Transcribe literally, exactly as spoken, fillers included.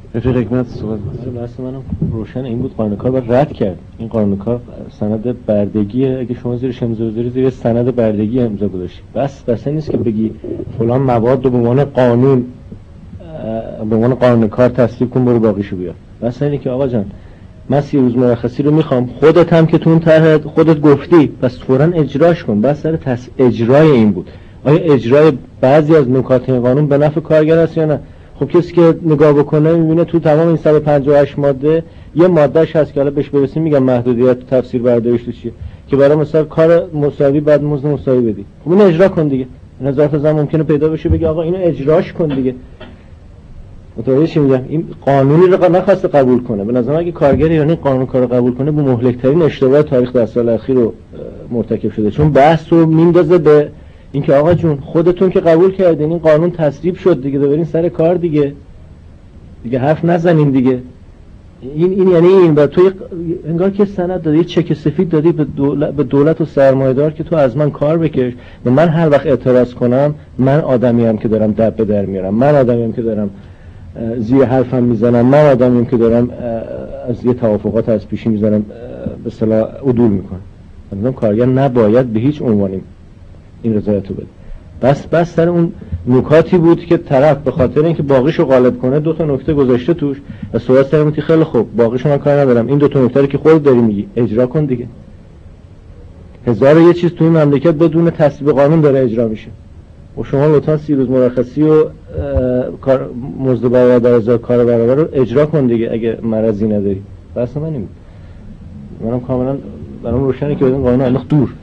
رفیق حکمت صحبت کنم. بحث منم روشن این بود، قانون کار باید رد کرد. این قانون کار سند بردگیه، اگه شما زیرش امضا بذاری زیر سند بردگی امضا گذاشتی. بس بس نیست که بگی فلان مواد رو به عنوان قانون به عنوان قانون کار تصویب کن برو باقیشو بیار. بس اینه که آقا جان من سی روز مرخصی رو میخوام، خودت هم که تو اون طرح خودت گفتی بس فوراً اجراش کن. بس سر تس اجرای این بود. آیا اجرای بعضی از نکات این قانون به نفع کارگر است یا نه؟ خب کسی که نگاه بکنه میبینه تو تمام این صد و پنجاه و هشت ماده یه مادهش هست که حالا بهش برسیم میگم محدودیت تفسیر برداریش تو چیه، که برای مثلا کار مساوی بعد مزد مساوی بدی. خب اینو اجرا کن دیگه. نظارت زمان ممکنه پیدا بشه بگه آقا اینو اجراش کن دیگه. متوجه چی میگم؟ این قانونی رو نخواسته قبول کنه. به نظر من اگه کارگر ایرانی قانون کارو قبول کنه به مهلک‌ترین اشتباه تاریخ در سال اخیر رو مرتکب شده، چون بحث رو میندازه به اینکه آقا جون خودتون که قبول کردین این قانون تصویب شد دیگه، برین سر کار دیگه دیگه حرف نزنین دیگه. این این یعنی این با تو انگار که سند دادی، چک سفید دادی به دولت به دولت و سرمایه‌دار که تو از من کار بکش و من هر وقت اعتراض کنم من آدمیم که دارم دب به در میارم، من آدمیم که دارم زیر حرفم میزنم، من آدمیم که دارم از یه توافقات از پیشی میزنم به اصطلاح عدول میکنم. مثلا کارگر نباید به هیچ عنوانی این رضایتو بده. بس بس سر اون نکاتی بود که طرف به خاطر اینکه باقیشو غالب کنه دو تا نکته گذاشته توش و صحبت سرمون خیلی خوب باقیشو من کار ندارم، این دو تا نکته رو که خودت داری میگی اجرا کن دیگه. هزار و یه چیز توی مملکت بدون تصویب قانون داره اجرا میشه و شما لطفا سی روز مرخصی و کار مزد برابر از کار برابر رو اجرا کن دیگه اگه مرضی نداری. بس من این منم کاملا برام روشنه که این قانون انداخت دور.